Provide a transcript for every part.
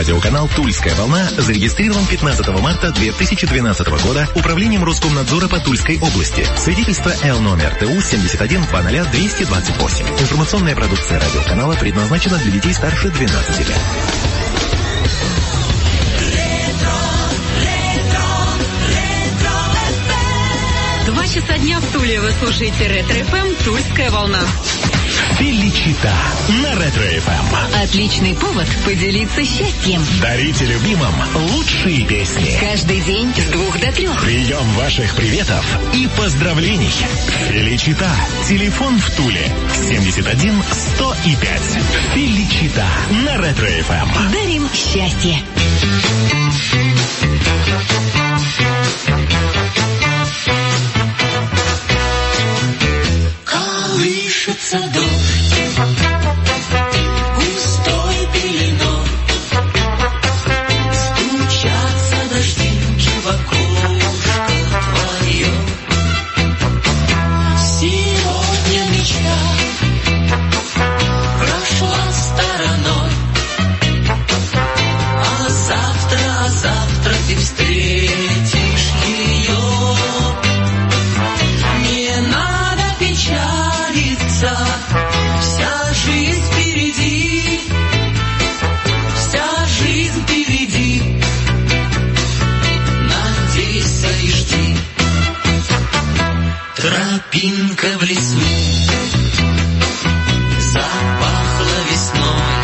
Радиоканал «Тульская волна» зарегистрирован 15 марта 2012 года Управлением Роскомнадзора по Тульской области. Свидетельство Л номер ТУ 71000228. Информационная продукция радиоканала предназначена для детей старше 12 лет. 2 часа дня в Туле. Вы слушаете Ретро-ФМ «Тульская волна». Феличита на Ретро-ФМ. Отличный повод поделиться счастьем. Дарите любимым лучшие песни. Каждый день с 2 до 3. Прием ваших приветов и поздравлений. Феличита. Телефон в Туле 71 105. Феличита на Ретро-ФМ. Дарим счастье. Колышется дождь густой пеленой, стучатся дождинки в окошко твое. Сегодня мечта прошла стороной, а завтра ты встретишь ее. Не надо печалиться, вся жизнь впереди, вся жизнь впереди. Надейся и жди. Тропинка в лесу запахла весной,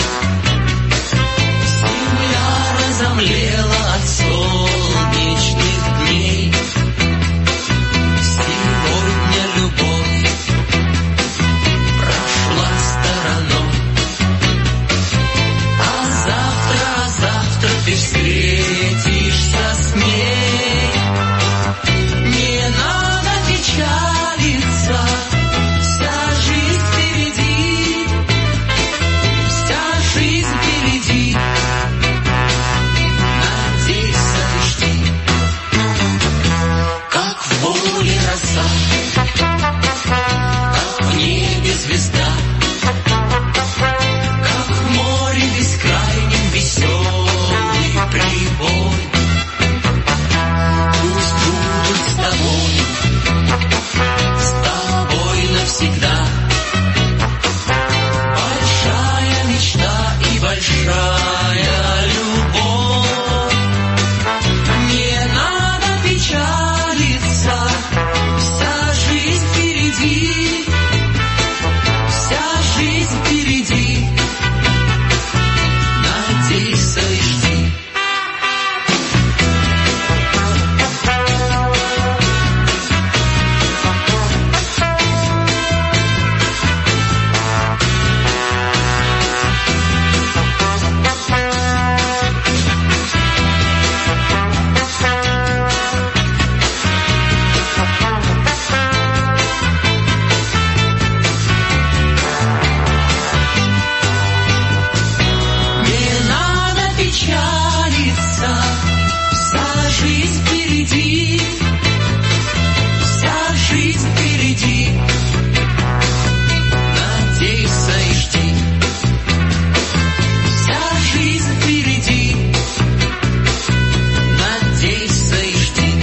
земля разомлела от солнечных дней. Сегодня любовь прошла стороной, а завтра ты встретишься с ней. Не надо печалиться, вся жизнь впереди, вся жизнь впереди. Надейся и жди. Как в поле роса, как в небе звезда, как в море бескрайнем веселый прибой. Пусть будут с тобой навсегда большая мечта и большая любовь. Не надо печалиться, вся жизнь впереди, вся жизнь впереди. Надейся и жди. Не надо печалиться, вся жизнь впереди, вся жизнь впереди. Надейся и жди. Вся жизнь впереди. Надейся и жди.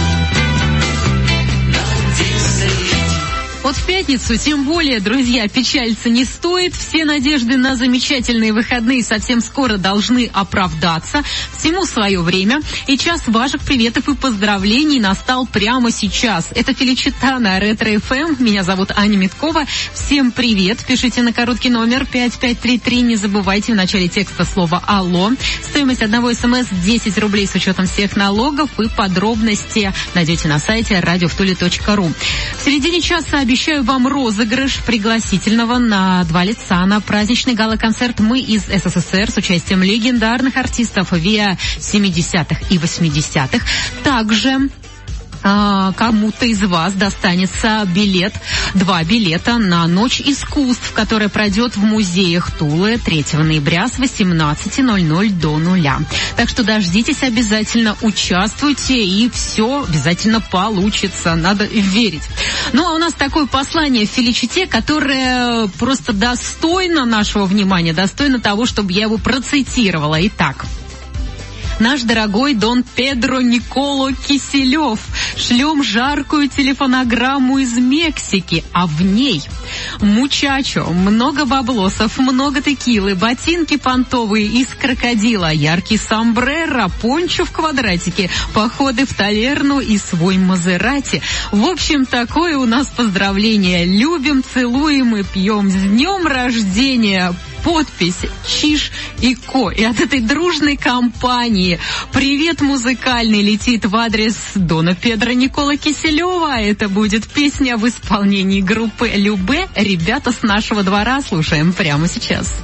Надейся и жди. Вот в пятницу, тем более, друзья, печалиться не стоит. Все надежды на замечательные выходные совсем скоро должны оправдаться. Всему свое время. И час ваших приветов и поздравлений настал прямо сейчас. Это Феличита на Ретро-ФМ. Меня зовут Аня Миткова. Всем привет. Пишите на короткий номер 5533. Не забывайте в начале текста слово «Алло». Стоимость одного СМС 10 рублей с учетом всех налогов. И подробности найдете на сайте radiovtuli.ru. В середине часа обещаю вам розыгрыш пригласительного на 2 лица на праздничный гала-концерт «Мы из СССР» с участием легендарных артистов ВИА 70-х и 80-х. Также кому-то из вас достанется билет, 2 билета на Ночь искусств, которая пройдет в музеях Тулы 3 ноября с 18:00 до 0. Так что дождитесь обязательно, участвуйте, и все обязательно получится, надо верить. Ну, а у нас такое послание в Феличите, которое просто достойно нашего внимания, достойно того, чтобы я его процитировала. Итак, Наш дорогой Дон Педро Николо Киселев. Шлем жаркую телефонограмму из Мексики, а в ней мучачо, много баблосов, много текилы, ботинки понтовые из крокодила, яркий сомбреро, пончо в квадратике, походы в таверну и свой Мазерати. В общем, такое у нас поздравление. Любим, целуем и пьем. С днем рождения! Подпись «Чиж и Ко». И от этой дружной компании привет музыкальный летит в адрес Дона Педро Николо Киселева. Это будет песня в исполнении группы «Любэ». Ребята с нашего двора слушаем прямо сейчас.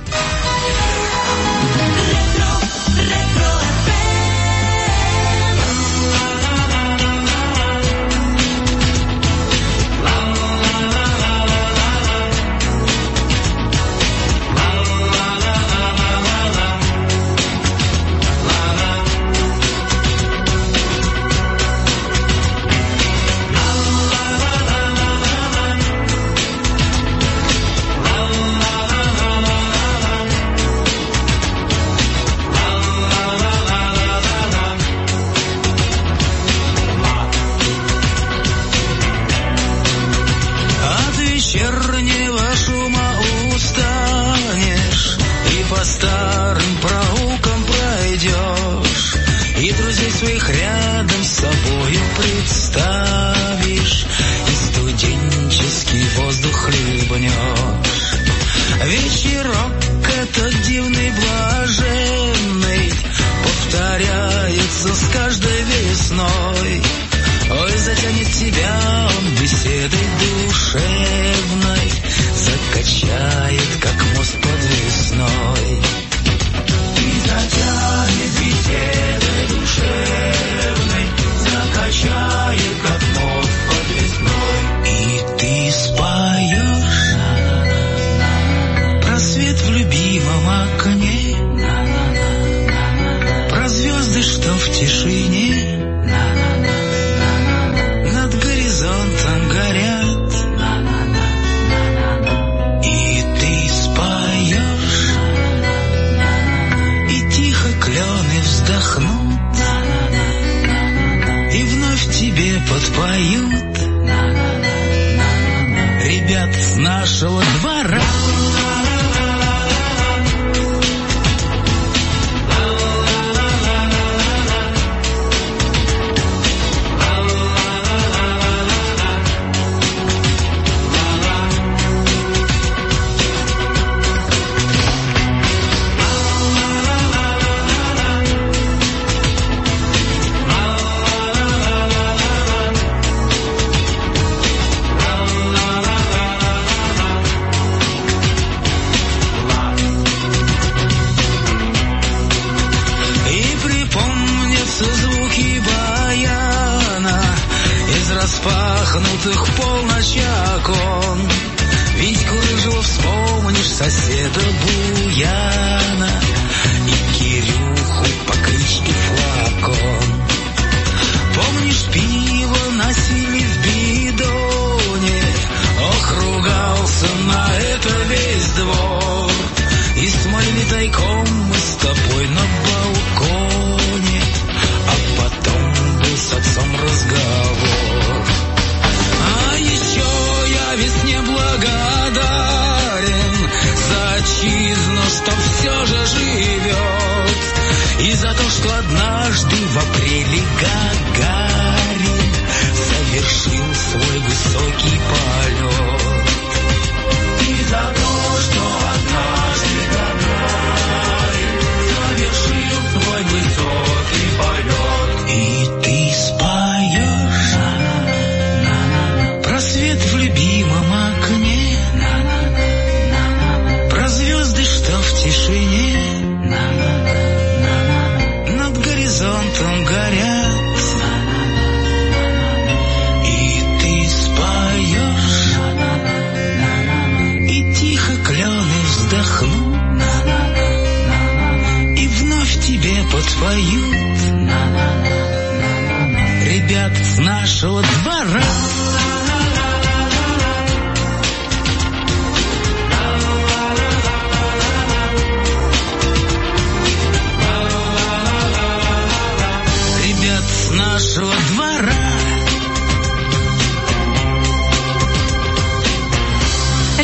Ребят с нашего двора.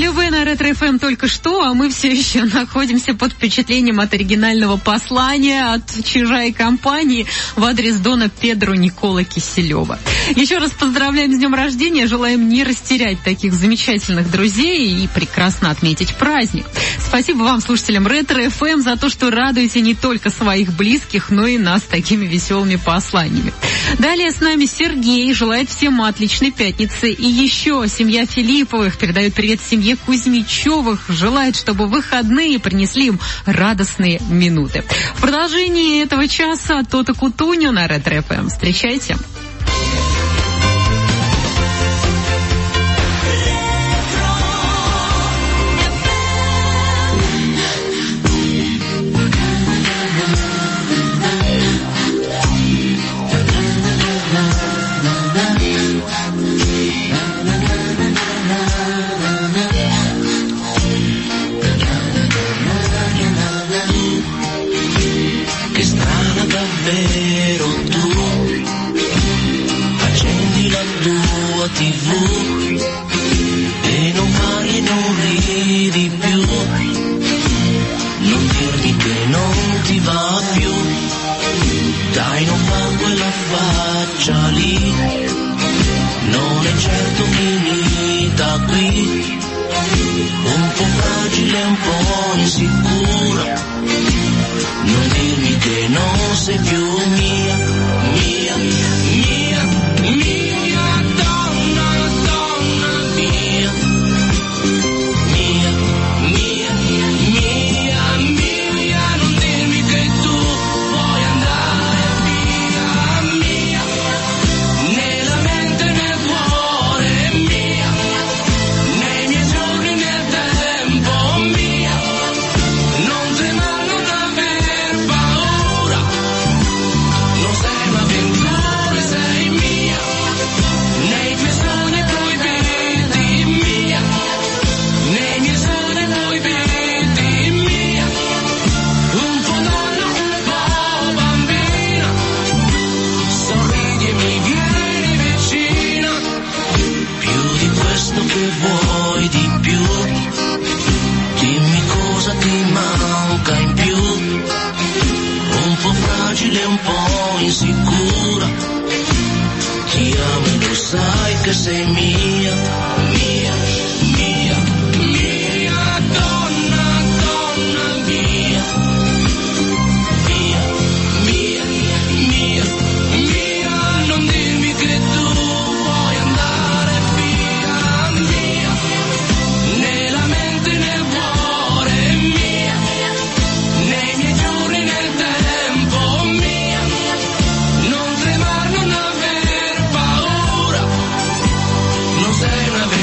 Любэ на Ретро-ФМ только что, а мы все еще находимся под впечатлением от оригинального послания от Чижа и компании в адрес дона Педро Никола Киселева. Еще раз поздравляем с днем рождения, желаем не растерять таких замечательных друзей и прекрасно отметить праздник. Спасибо вам, слушателям Ретро-ФМ, за то, что радуете не только своих близких, но и нас такими веселыми посланиями. Далее с нами Сергей, желает всем отличной пятницы. И еще семья Филипповых передает привет семье Кузьмичевых, желает, чтобы выходные принесли им радостные минуты. В продолжении этого часа Тота Кутуньо на Ретро-ФМ. Встречайте. TV e non parli, non ridi più, non dirmi che non ti va più, dai non fa quella faccia lì, non è certo finita qui, un po' fragile, un po' insicura, non dirmi che non sei più mia, mia, mia, mia. Un po' insicura, ti amo e lo sai che sei mia, mia, mia, mia donna, donna mia, mia, mia, mia, mia, non dirmi che tu vuoi andare via, mia, nella mente e nel cuore mia, nei miei giorni nel tempo mia. Non tremar, non aver paura, non sei una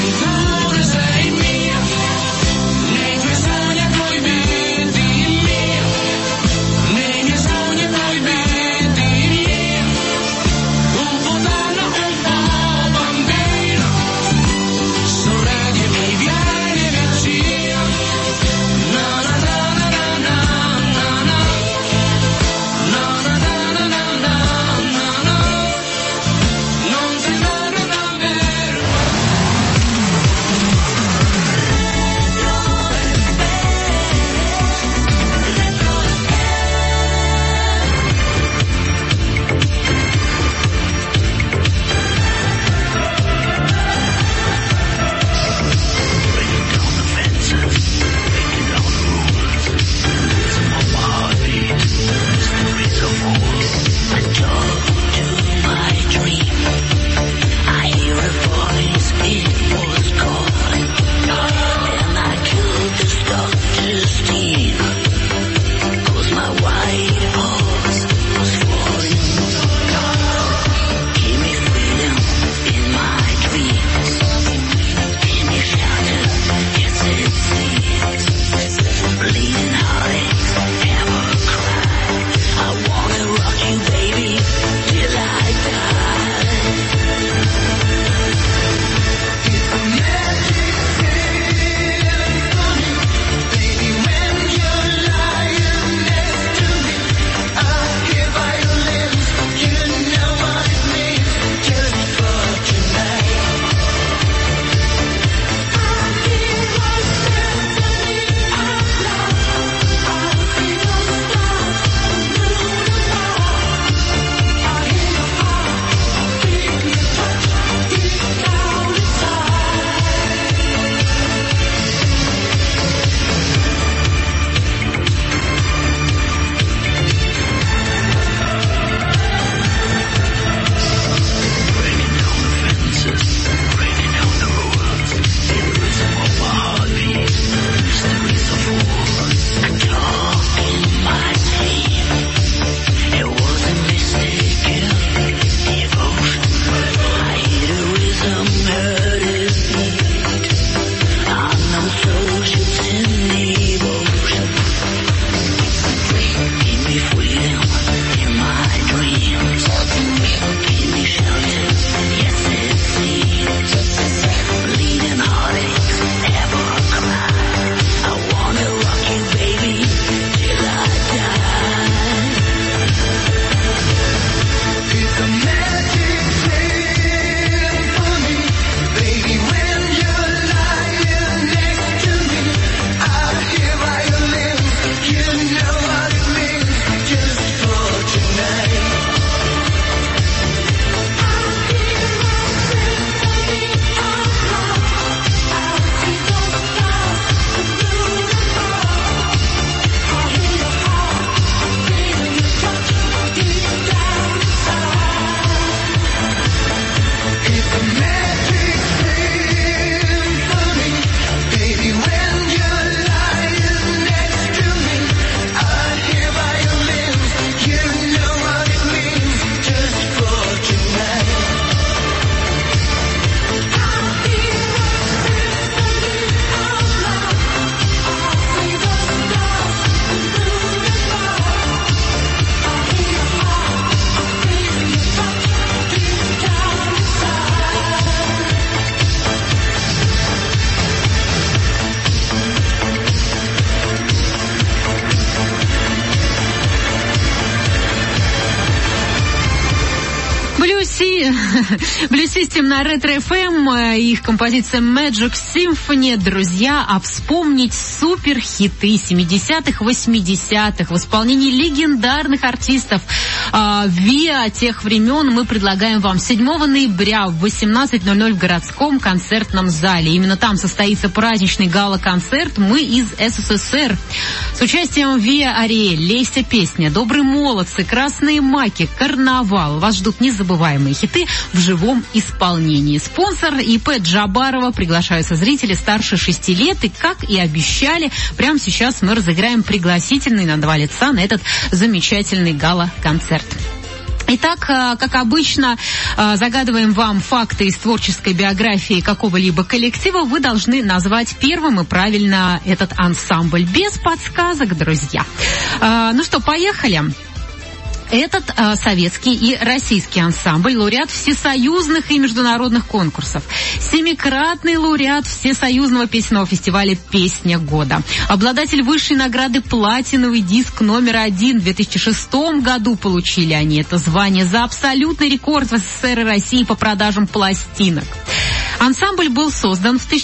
Blue System на Ретро FM, их композиция Magic Symphony. Друзья, а вспомнить суперхиты 70-х, 80-х в исполнении легендарных артистов ВИА тех времен мы предлагаем вам 7 ноября в 18:00 в городском концертном зале. Именно там состоится праздничный гала-концерт «Мы из СССР» с участием ВИА Ариэль, Лейся песня, Добрые молодцы, Красные маки, Карнавал. Вас ждут незабываемые хиты в живом исполнении. Спонсор ИП Джабарова. Приглашаются зрители старше 6 лет. И, как и обещали, прямо сейчас мы разыграем пригласительный на 2 лица на этот замечательный гала-концерт. Итак, как обычно, загадываем вам факты из творческой биографии какого-либо коллектива. Вы должны назвать первым и правильно этот ансамбль. Без подсказок, друзья. Ну что, поехали. Этот советский и российский ансамбль, лауреат всесоюзных и международных конкурсов, 7-кратный лауреат Всесоюзного песенного фестиваля «Песня года», обладатель высшей награды «Платиновый диск номер 1». В 2006 году получили они это звание за абсолютный рекорд в СССР и России по продажам пластинок. Ансамбль был создан в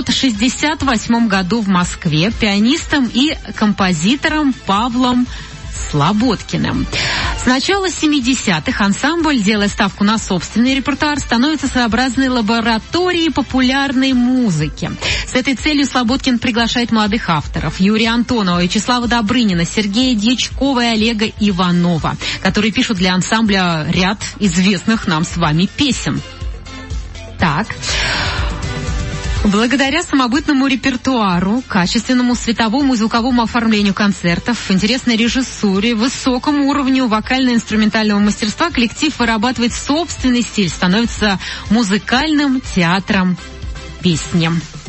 1968 году в Москве пианистом и композитором Павлом Слободкиным. С начала 70-х ансамбль, делая ставку на собственный репертуар, становится своеобразной лабораторией популярной музыки. С этой целью Слободкин приглашает молодых авторов Юрия Антонова, Вячеслава Добрынина, Сергея Дьячкова и Олега Иванова, которые пишут для ансамбля ряд известных нам с вами песен. Так. Благодаря самобытному репертуару, качественному световому и звуковому оформлению концертов, интересной режиссуре, высокому уровню вокально-инструментального мастерства коллектив вырабатывает собственный стиль, становится музыкальным театром песни.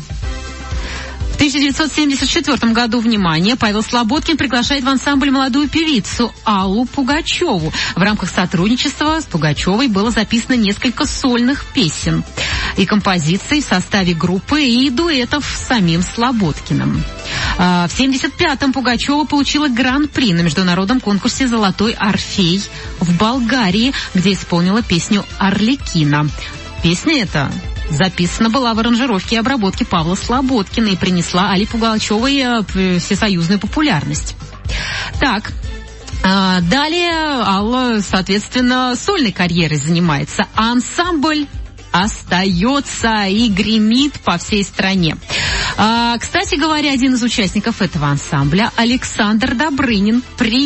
В 1974 году, внимание, Павел Слободкин приглашает в ансамбль молодую певицу Аллу Пугачеву. В рамках сотрудничества с Пугачевой было записано несколько сольных песен и композиций в составе группы и дуэтов с самим Слободкиным. В 1975-м Пугачева получила гран-при на международном конкурсе «Золотой Орфей» в Болгарии, где исполнила песню «Арлекино». Песня эта записана была в аранжировке и обработке Павла Слободкина и принесла Алле Пугачевой всесоюзную популярность. Так, далее Алла, соответственно, сольной карьерой занимается. Ансамбль остается и гремит по всей стране. Кстати говоря, один из участников этого ансамбля, Александр Добрынин,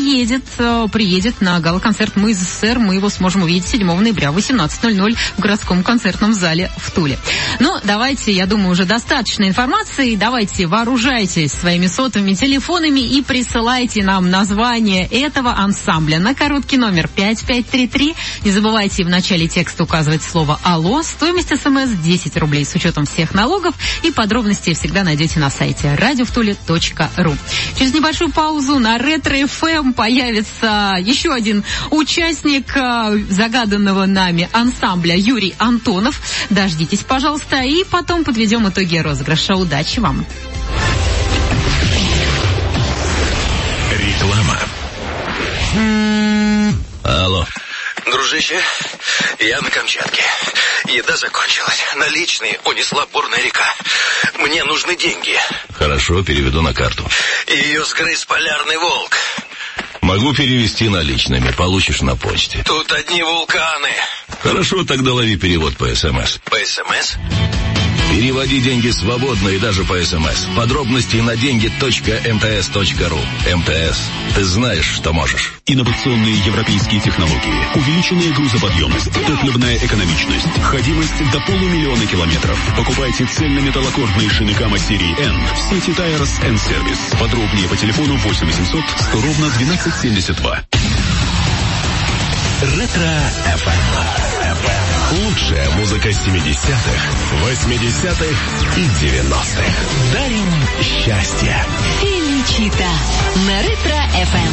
приедет на гала-концерт «Мы из СССР». Мы его сможем увидеть 7 ноября в 18:00 в городском концертном зале в Туле. Ну, давайте, я думаю, уже достаточно информации. Давайте вооружайтесь своими сотовыми телефонами и присылайте нам название этого ансамбля на короткий номер 5533. Не забывайте в начале текста указывать слово «Алло». Стоимость СМС 10 рублей с учетом всех налогов, и подробности всегда найдете на сайте radiovtule.ru. Через небольшую паузу на Ретро FM появится еще один участник загаданного нами ансамбля Юрий Антонов. Дождитесь, пожалуйста, и потом подведем итоги розыгрыша. Удачи вам! Реклама. Алло. Дружище, я на Камчатке. Еда закончилась. Наличные унесла бурная река. Мне нужны деньги. Хорошо, переведу на карту. Ее сгрыз полярный волк. Могу перевести наличными, получишь на почте. Тут одни вулканы. Хорошо, тогда лови перевод по СМС. По СМС? Переводи деньги свободно и даже по СМС. Подробности на деньги.mts.ru. МТС. Ты знаешь, что можешь. Инновационные европейские технологии, увеличенная грузоподъемность, топливная экономичность, ходимость до 500 000 километров. Покупайте цельнометаллокордные шины Кама серии N в сети Tires & Service. Подробнее по телефону 8 800 100 ровно 1272. Ретро-ФМ. Лучшая музыка 70-х, 80-х и 90-х. Дарим счастье. Феличита на Ретро-ФМ.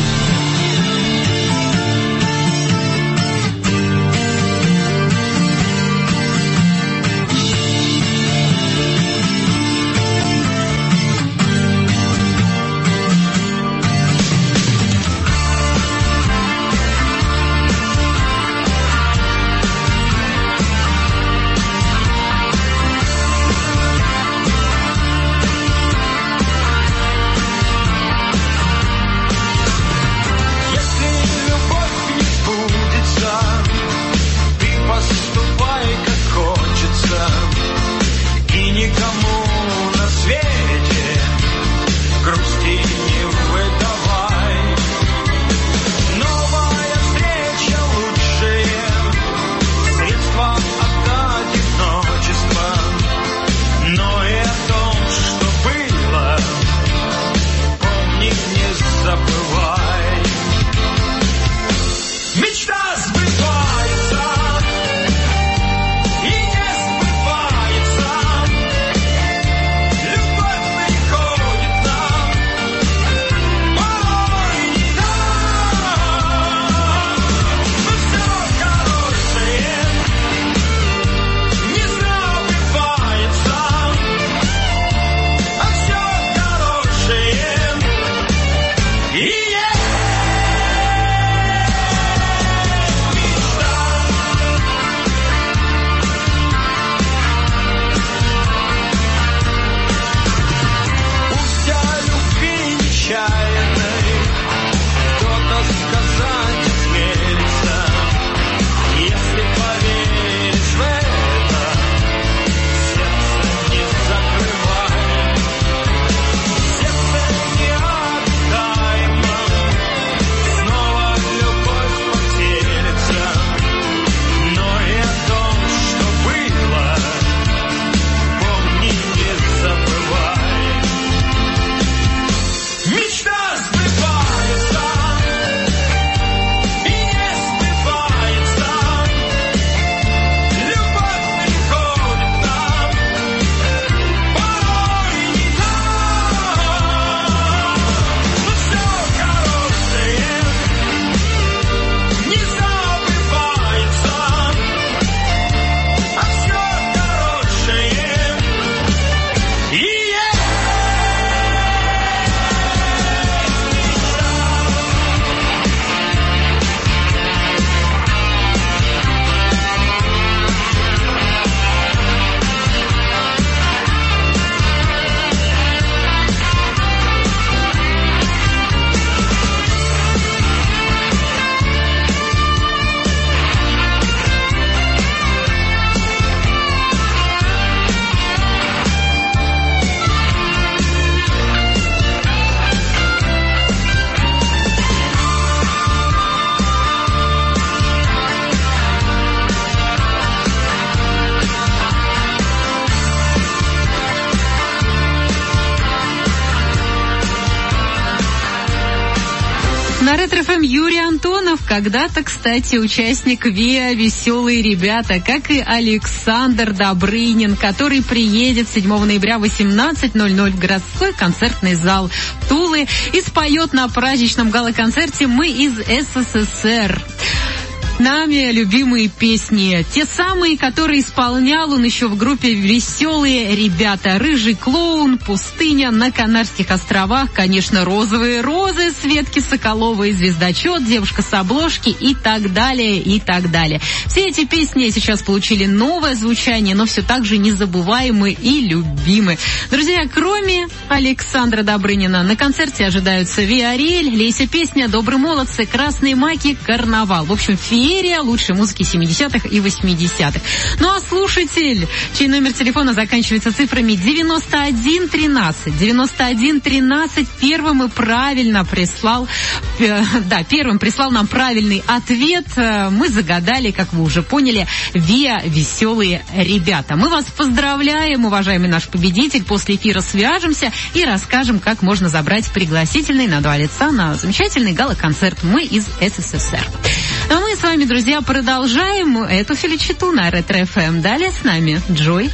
На Ретро-ФМ Юрий Антонов, когда-то, кстати, участник ВИА «Веселые ребята», как и Александр Добрынин, который приедет 7 ноября в 18:00 в городской концертный зал Тулы и споет на праздничном гала-концерте «Мы из СССР». Нами любимые песни. Те самые, которые исполнял он еще в группе «Веселые ребята». «Рыжий клоун», «Пустыня», «На Канарских островах», конечно, «Розовые розы», «Светки Соколовой», «Звездочет», «Девушка с обложки» и так далее, и так далее. Все эти песни сейчас получили новое звучание, но все так же незабываемы и любимы. Друзья, кроме Александра Добрынина, на концерте ожидаются «Виарель», «Лейся песня», «Добрые молодцы», «Красные маки», «Карнавал». В общем, феерия лучшей музыки 70-х и 80-х. Ну а слушатель, чей номер телефона заканчивается цифрами 9113, 9113 первым и правильно прислал, первым прислал нам правильный ответ. Мы загадали, как вы уже поняли, ВИА «Веселые ребята». Мы вас поздравляем, уважаемый наш победитель. После эфира свяжемся и расскажем, как можно забрать пригласительный на 2 лица на замечательный гала-концерт «Мы из СССР». А мы с вами, друзья, продолжаем эту феличиту на Ретро-ФМ. Далее с нами Джой.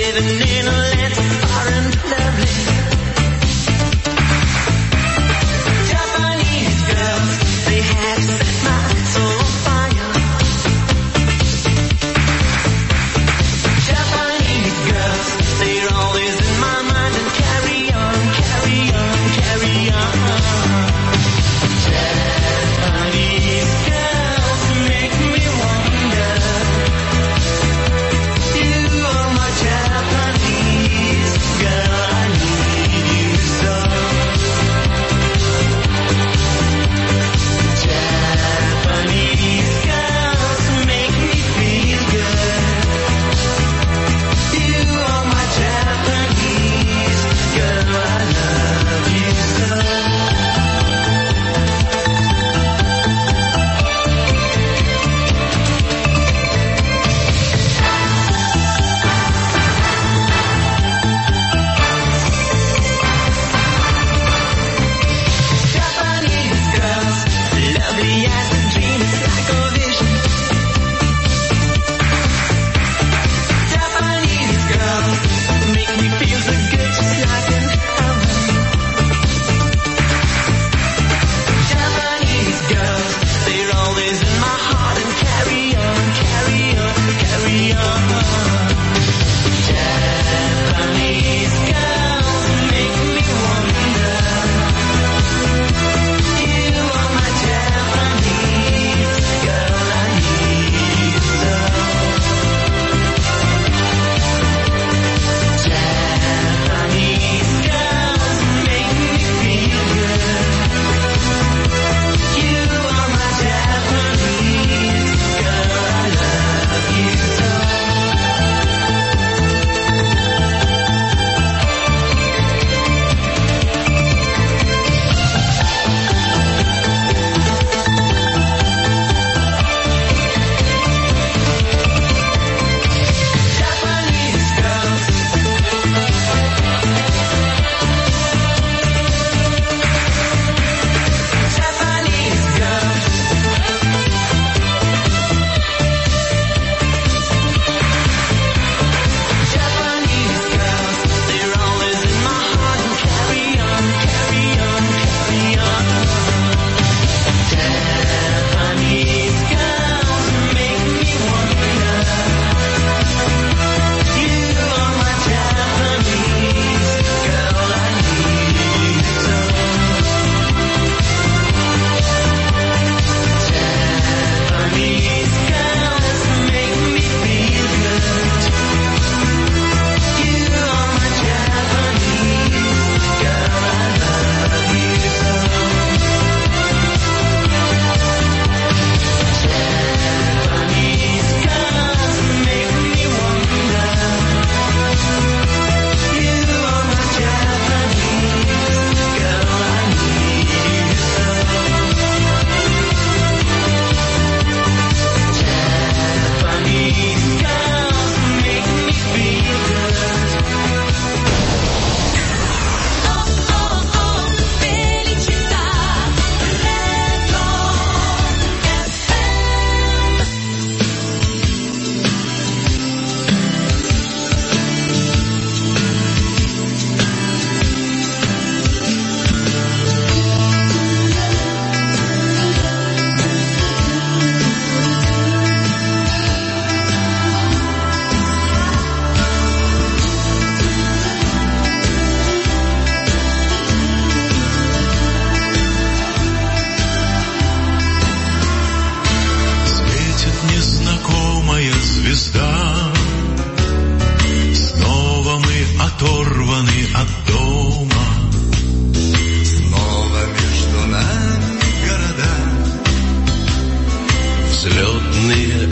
Living in a land far and lovely.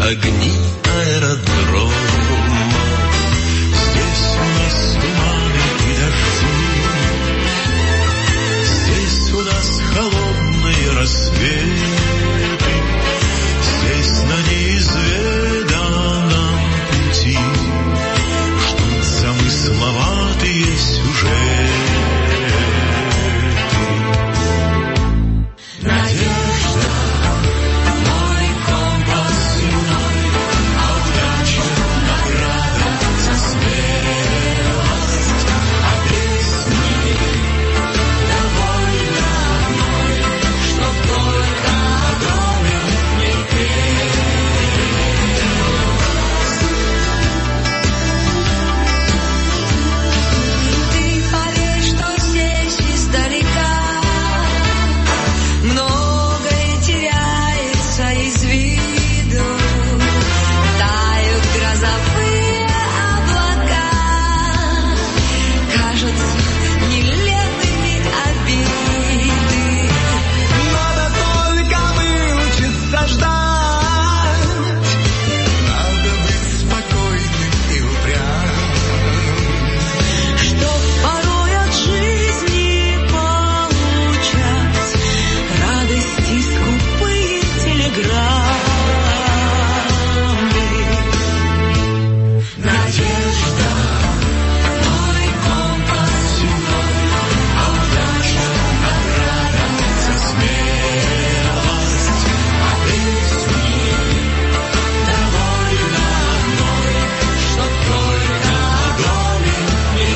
огни аэродрома. Здесь у нас туманы и дожди, здесь у нас холодные рассветы, здесь на неизведанном пути ждут замысловатые сюжеты. Надежда, мой компас земной, а удача награда за смелость, а песни довольно одной, чтоб только о доме не Ты поверь, что здесь издалека многое теряется из виду, тают грозовые облака, кажутся нелепыми обиды. Надо только выучиться ждать, надо быть спокойным и упрямым, чтоб порой от жизни получать радости скупые телеграммы. Надежда, мой компас земной, а удача награда за смелость, а песни довольно одной, чтоб только о доме не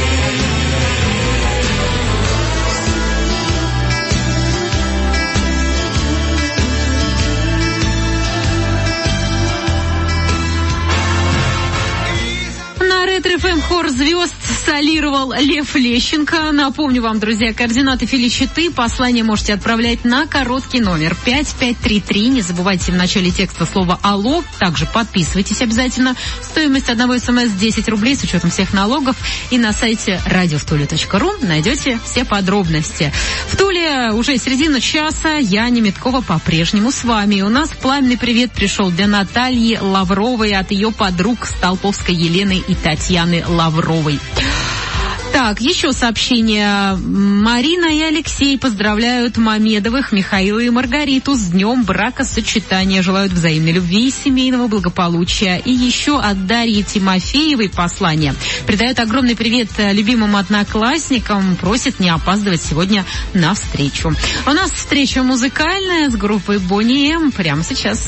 На Ретро-ФМ хор звезд солировал Лев Лещенко. Напомню вам, друзья, координаты Филичиты. Послание можете отправлять на короткий номер 5533. Не забывайте в начале текста слово «Алло». Также подписывайтесь обязательно. Стоимость одного СМС 10 рублей с учетом всех налогов. И на сайте radiovtule.ru найдете все подробности. В Туле уже середина часа. Я, Немиткова, по-прежнему с вами. У нас пламенный привет пришел для Натальи Лавровой от ее подруг Столповской Елены и Татьяны Лавровой. Так, еще сообщение. Марина и Алексей поздравляют Мамедовых, Михаила и Маргариту с днем бракосочетания. Желают взаимной любви и семейного благополучия. И еще от Дарьи Тимофеевой послание. Передает огромный привет любимым одноклассникам. Просит не опаздывать сегодня на встречу. У нас встреча музыкальная с группой Boney M. Прямо сейчас.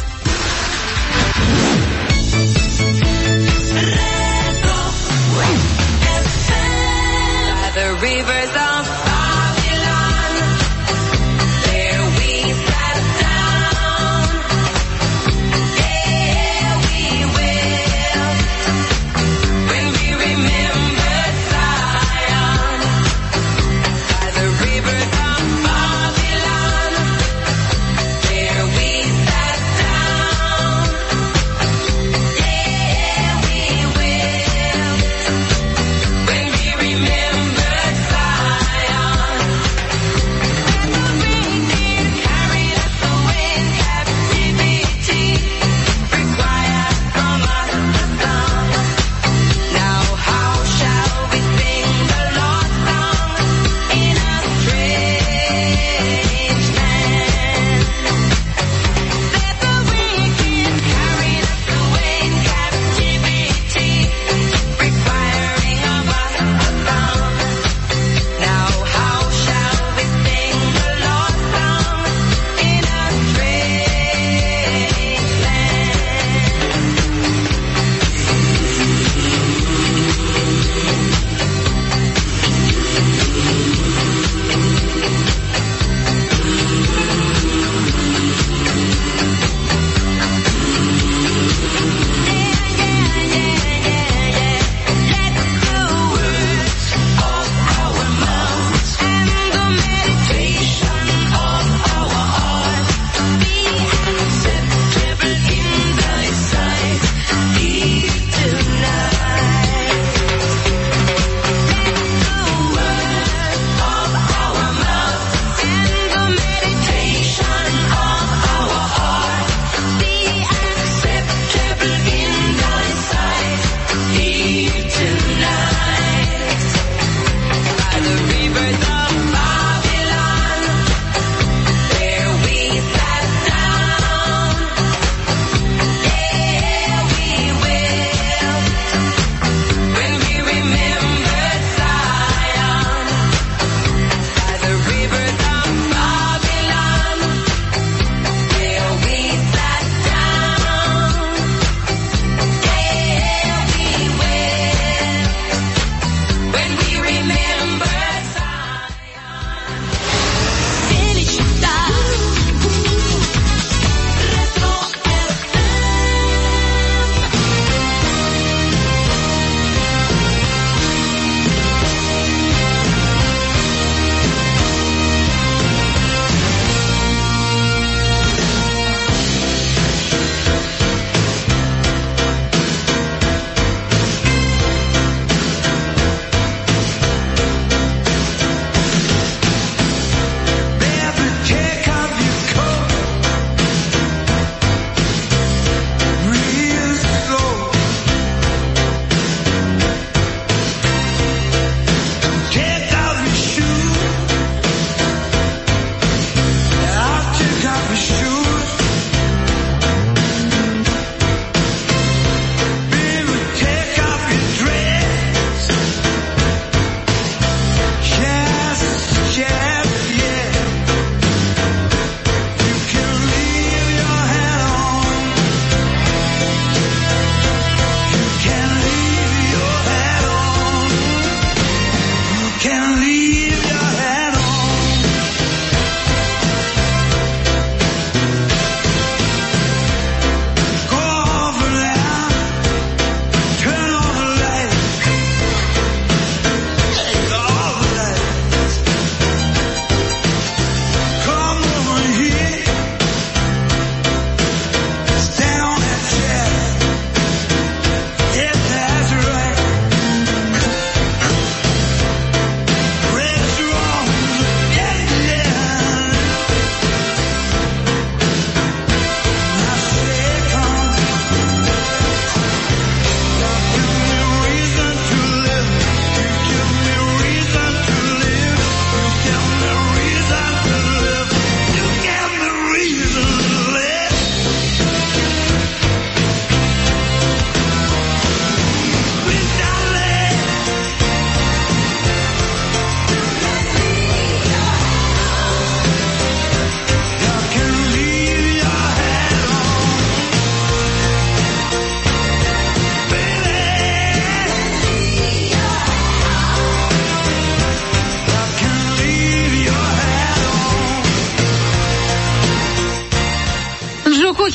The rivers of Babylon, there we sat down, there we wept, when we remembered Zion. By the rivers of Babylon, there we sat down, there we wept, when we remembered Zion.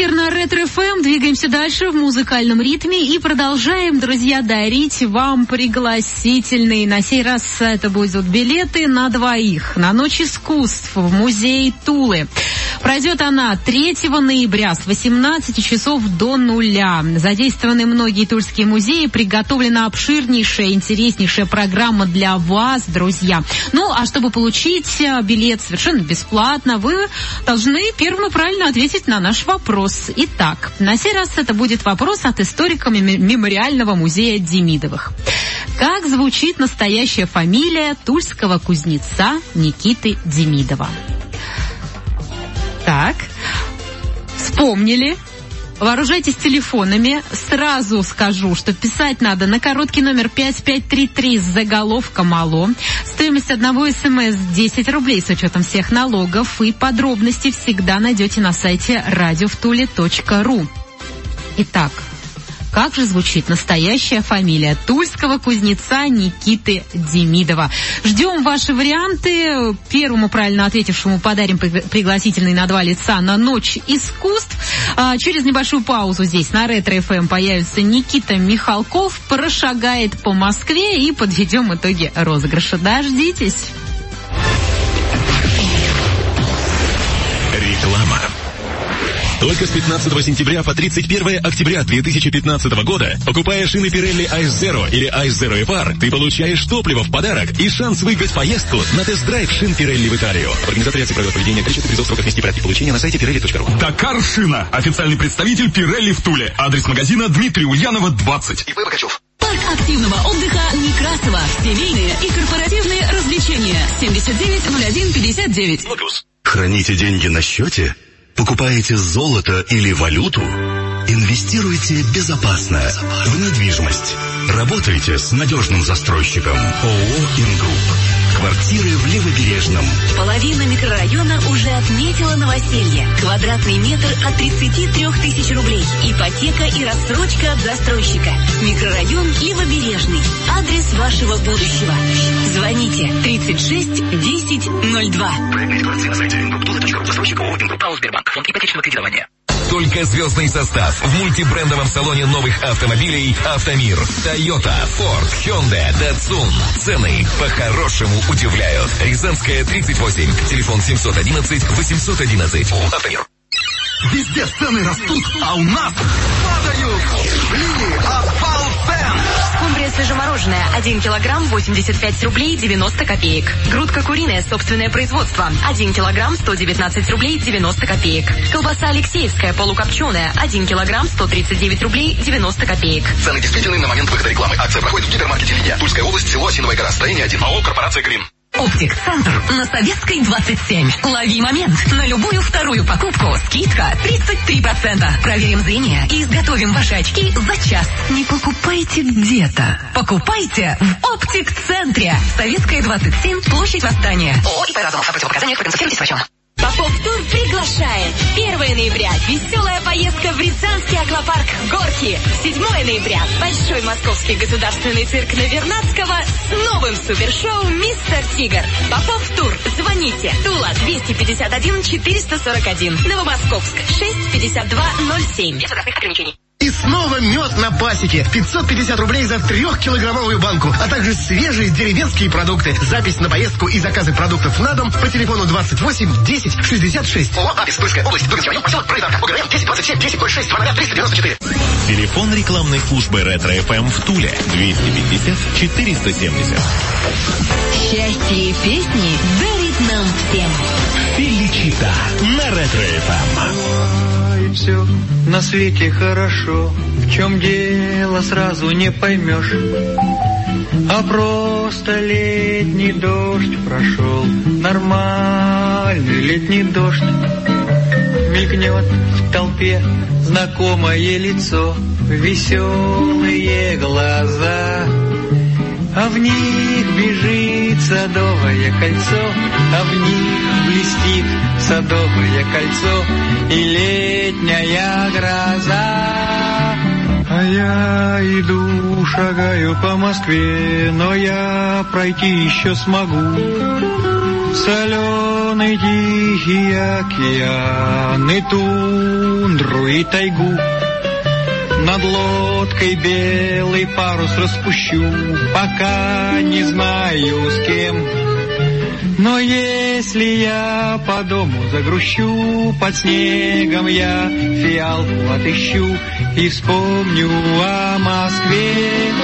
эфир на Ретро-ФМ. Двигаемся дальше в музыкальном ритме и продолжаем, друзья, дарить вам пригласительные. На сей раз это будут билеты на двоих на Ночь искусств в музее Тулы. Пройдет она 3 ноября с 18 часов до 0. Задействованы многие тульские музеи, приготовлена обширнейшая, интереснейшая программа для вас, друзья. Ну, а чтобы получить билет совершенно бесплатно, вы должны первым и правильно ответить на наш вопрос. Итак, на сей раз это будет вопрос от историка мемориального музея Демидовых. Как звучит настоящая фамилия тульского кузнеца Никиты Демидова? Так, вспомнили. Вооружайтесь телефонами. Сразу скажу, что писать надо на короткий номер 5533 с заголовком «Алло». Стоимость одного СМС 10 рублей с учетом всех налогов. И подробности всегда найдете на сайте radiovtule.ru. Итак, как же звучит настоящая фамилия тульского кузнеца Никиты Демидова? Ждем ваши варианты. Первому правильно ответившему подарим пригласительный на 2 лица на Ночь искусств. Через небольшую паузу здесь на Ретро-ФМ появится Никита Михалков, прошагает по Москве и подведем итоги розыгрыша. Дождитесь. Реклама. Только с 15 сентября по 31 октября 2015 года, покупая шины Pirelli Ice Zero или Ice Zero EPAR, ты получаешь топливо в подарок и шанс выиграть поездку на тест-драйв шин Pirelli в Италию. Организатор акции правил поведения, количество призов, сроков вести порядки получения на сайте pirelli.ru. Дакар Шина. Официальный представитель Pirelli в Туле. Адрес магазина Дмитрия Ульянова, 20. И Богачев. Парк активного отдыха Некрасова. Семейные и корпоративные развлечения. 790159. Храните деньги на счете? Покупаете золото или валюту? Инвестируйте безопасно в недвижимость. Работайте с надежным застройщиком ООО «Ингрупп». Квартиры в Левобережном. Половина микрорайона уже отметила новоселье. Квадратный метр от 33 тысяч рублей. Ипотека и рассрочка от застройщика. Микрорайон Левобережный. Адрес вашего будущего. Звоните 36 10 02. Проект информации на сайте Ингрупп.ру. Застройщик ООО «Ингрупп». Сбербанк. Фонд ипотечного кредитования. Только звездный состав в мультибрендовом салоне новых автомобилей «Автомир». Toyota, Ford, Hyundai, Datsun. Цены по-хорошему удивляют. Рязанская, 38. Телефон 711-811. «Автомир». Везде цены растут, а у нас падают. Линии «Обвал цен». Скумбрия свежемороженая 1 килограмм 85 рублей 90 копеек. Грудка куриная собственное производство 1 килограмм 119 рублей 90 копеек. Колбаса Алексеевская полукопченая 1 килограмм 139 рублей 90 копеек. Цены действительны на момент выхода рекламы. Акция проходит в гипермаркете «Линия». Тульская область, село Осиновая гора, строение 1. АО «Корпорация Грин». Оптик-центр на Советской 27. Лови момент. На любую вторую покупку скидка 33%. Проверим зрение и изготовим ваши очки за час. Не покупайте где-то. Покупайте в Оптик-центре. Советская 27, площадь Восстания. ООО «ИП Разумов». О противопоказаниях продемонстрируйте с врачом. Попов Тур приглашает. 1 ноября веселая поездка в Рязанский аквапарк «Горки». 7 ноября Большой Московский государственный цирк на Вернадского с новым супершоу «Мистер Тигр». Попов Тур. Звоните. Тула 251 441. Новомосковск 65207. Без возрастных ограничений. И снова мед на пасеке. 550 рублей за 3-килограммовую банку, а также свежие деревенские продукты. Запись на поездку и заказы продуктов на дом по телефону 28 10 66. ООО «Апис», Тульская область, Дуринский район, поселок Производка. УГРН 10 27 10 06 394. Телефон рекламной службы Ретро-ФМ в Туле 250 470. Счастье и песни дарит нам всем. Феличита на Ретро-ФМ. Все на свете хорошо, в чем дело сразу не поймешь. А просто летний дождь прошел, нормальный летний дождь. Мелькнет в толпе знакомое лицо, веселые глаза, а в них бежит садовое кольцо, а в них блестит садовое кольцо и летняя гроза. А я иду, шагаю по Москве, но я пройти еще смогу. Соленый тихий океан и тут тундру и тайгу. Над лодкой белый парус распущу, пока не знаю с кем. Но если я по дому загрущу, под снегом я фиалку отыщу и вспомню о Москве.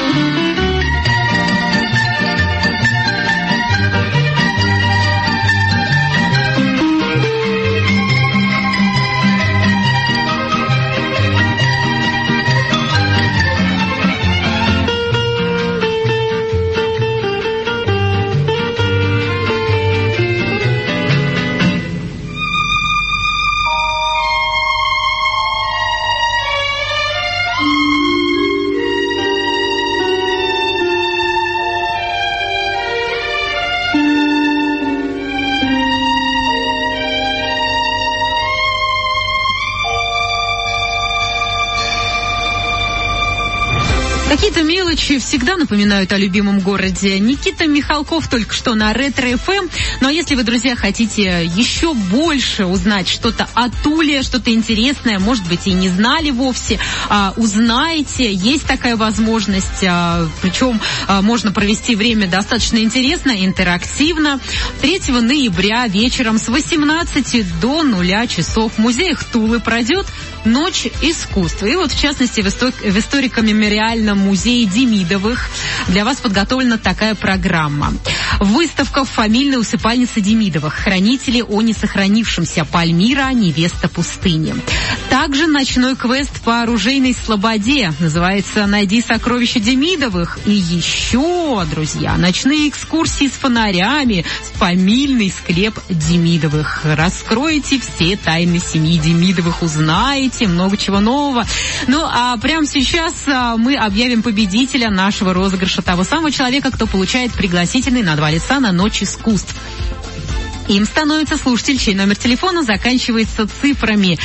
Какие-то мелочи всегда напоминают о любимом городе. Никита Михалков только что на Ретро-ФМ. Ну а если вы, друзья, хотите еще больше узнать что-то о Туле, что-то интересное, может быть, и не знали вовсе, узнаете. Есть такая возможность. Причем можно провести время достаточно интересно, интерактивно. 3 ноября вечером с 18 до 0 часов в музеях Тулы пройдет «Ночь искусства». И вот, в частности, в историко-мемориальном музее Демидовых для вас подготовлена такая программа. Выставка в фамильной усыпальнице Демидовых. Хранители о несохранившемся. Пальмира, невеста пустыни. Также ночной квест по оружейной слободе. Называется «Найди сокровища Демидовых». И еще, друзья, ночные экскурсии с фонарями, в фамильный склеп Демидовых. Раскроете все тайны семьи Демидовых, узнаете много чего нового. Ну, а прямо сейчас мы объявим победителя нашего розыгрыша, того самого человека, кто получает пригласительный на 2 лица на «Ночь искусств». Им становится слушатель, чей номер телефона заканчивается цифрами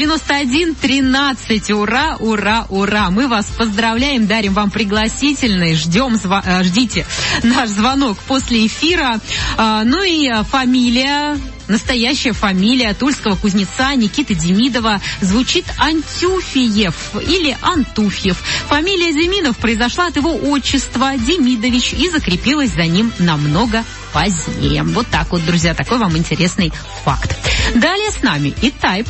9113. Ура, ура, ура! Мы вас поздравляем, дарим вам пригласительный. Ждите наш звонок после эфира. Ну и фамилия... Настоящая фамилия тульского кузнеца Никиты Демидова звучит Антюфиев или Антуфьев. Фамилия Демидов произошла от его отчества Демидович и закрепилась за ним намного позднее. Вот так вот, друзья, такой вам интересный факт. Далее с нами E-Type.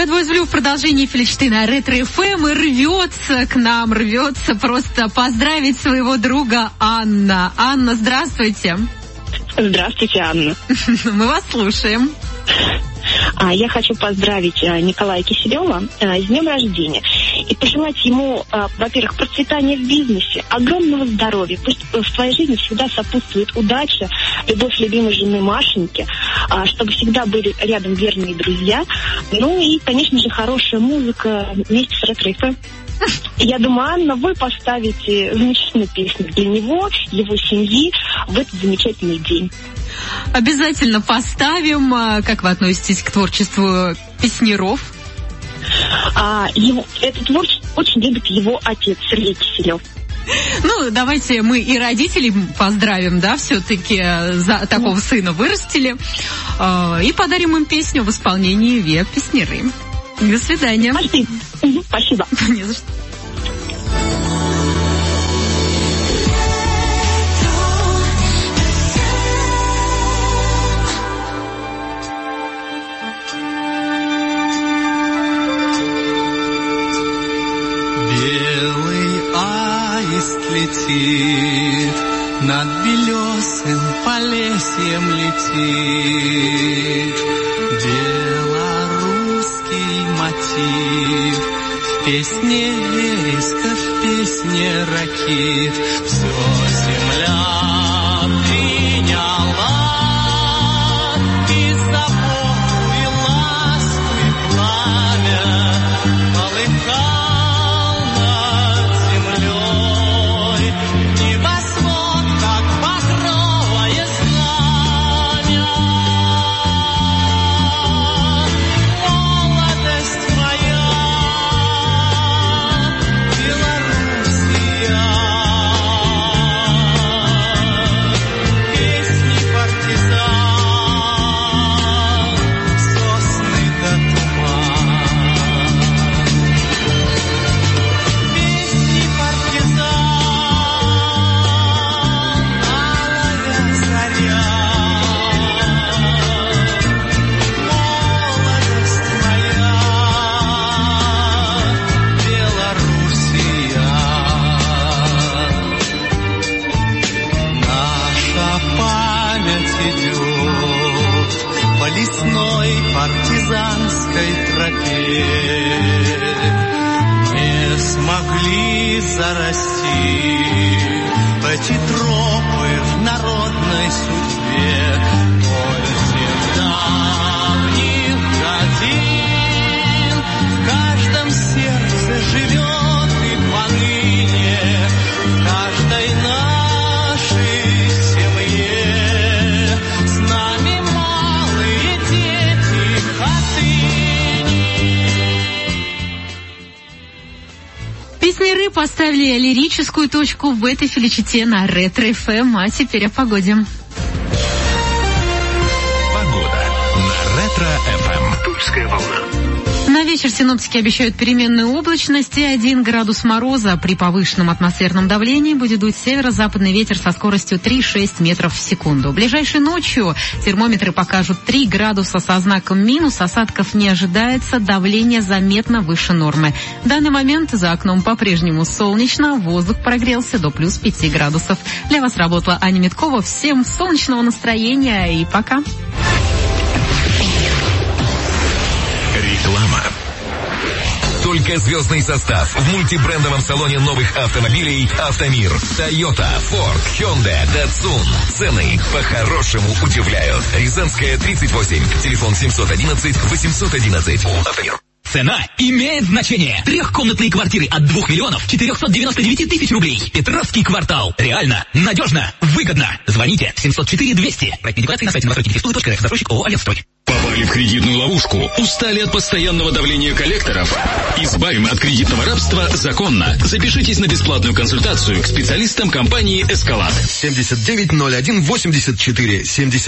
Bad Boys Blue в продолжении Филичты на Ретро-ФМ и рвется просто поздравить своего друга Анна. Анна, здравствуйте. Здравствуйте, Анна. Мы вас слушаем. Я хочу поздравить Николая Киселева с днем рождения и пожелать ему, во-первых, процветания в бизнесе, огромного здоровья. Пусть в твоей жизни всегда сопутствует удача, любовь любимой жены Машеньки, чтобы всегда были рядом верные друзья. Ну и, конечно же, хорошая музыка вместе с Ретро-ФМ. Я думаю, Анна, вы поставите замечательную песню для него, его семьи в этот замечательный день. Обязательно поставим. Как вы относитесь к творчеству песняров? Это творчество очень любит его отец Сергей Киселев. Ну, давайте мы и родителей поздравим, да, все-таки такого сына вырастили. И подарим им песню в исполнении Виа Песняры. До свидания. Спасибо. Не за что. Белый аист летит, над белесым полесьем летит. Белорусский мотив, в песне вереска, в песне ракит. Все земля приняла, и заботу, и ласку, и пламя полыхал над землей. Небосвод, как багровое знамя. Молодость моя, Белоруссия. Песни партизан, сосны да туман. Песни партизан, алая заря. Молодость моя, Белоруссия. Наша память идет по лесной партизанской тропе. Не смогли зарасти эти тропы в народной судьбе. После давних годин в каждом сердце живет и поныне, в каждой нашей семье. С нами малые дети Хатыни. Песняры поставили лирическую точку в этой Филичите на Ретро-ФМ. А теперь о погоде. Погода на Ретро-ФМ. Тульская волна. На вечер синоптики обещают переменную облачность и 1 градус мороза. При повышенном атмосферном давлении будет дуть северо-западный ветер со скоростью 3,6 метров в секунду. Ближайшей ночью термометры покажут 3 градуса со знаком минус. Осадков не ожидается, давление заметно выше нормы. В данный момент за окном по-прежнему солнечно, воздух прогрелся до плюс 5 градусов. Для вас работала Аня Миткова. Всем солнечного настроения и пока. Реклама. Только звездный состав в мультибрендовом салоне новых автомобилей «Автомир». Toyota, Ford, Hyundai, Datsun. Цены по-хорошему удивляют. Рязанская, 38. Телефон 711-811. «Автомир». Цена имеет значение. Трехкомнатные квартиры от 2 миллионов 499 тысяч рублей. Петровский квартал. Реально, надежно, выгодно. Звоните 704-200. Проект декларации на сайте новостройки.рф. Застройщик ООО «Авиастрой». Попали в кредитную ловушку? Устали от постоянного давления коллекторов? Избавим от кредитного рабства законно. Запишитесь на бесплатную консультацию к специалистам компании «Эскалат». 790184.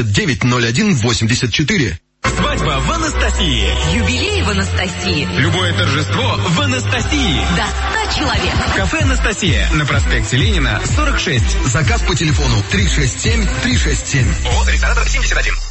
790184. Свадьба в Анастасии. Юбилей в Анастасии. Любое торжество в Анастасии. До 100 человек. Кафе «Анастасия» на проспекте Ленина, 46. Заказ по телефону 367-367. ООО «Ресторатор 71».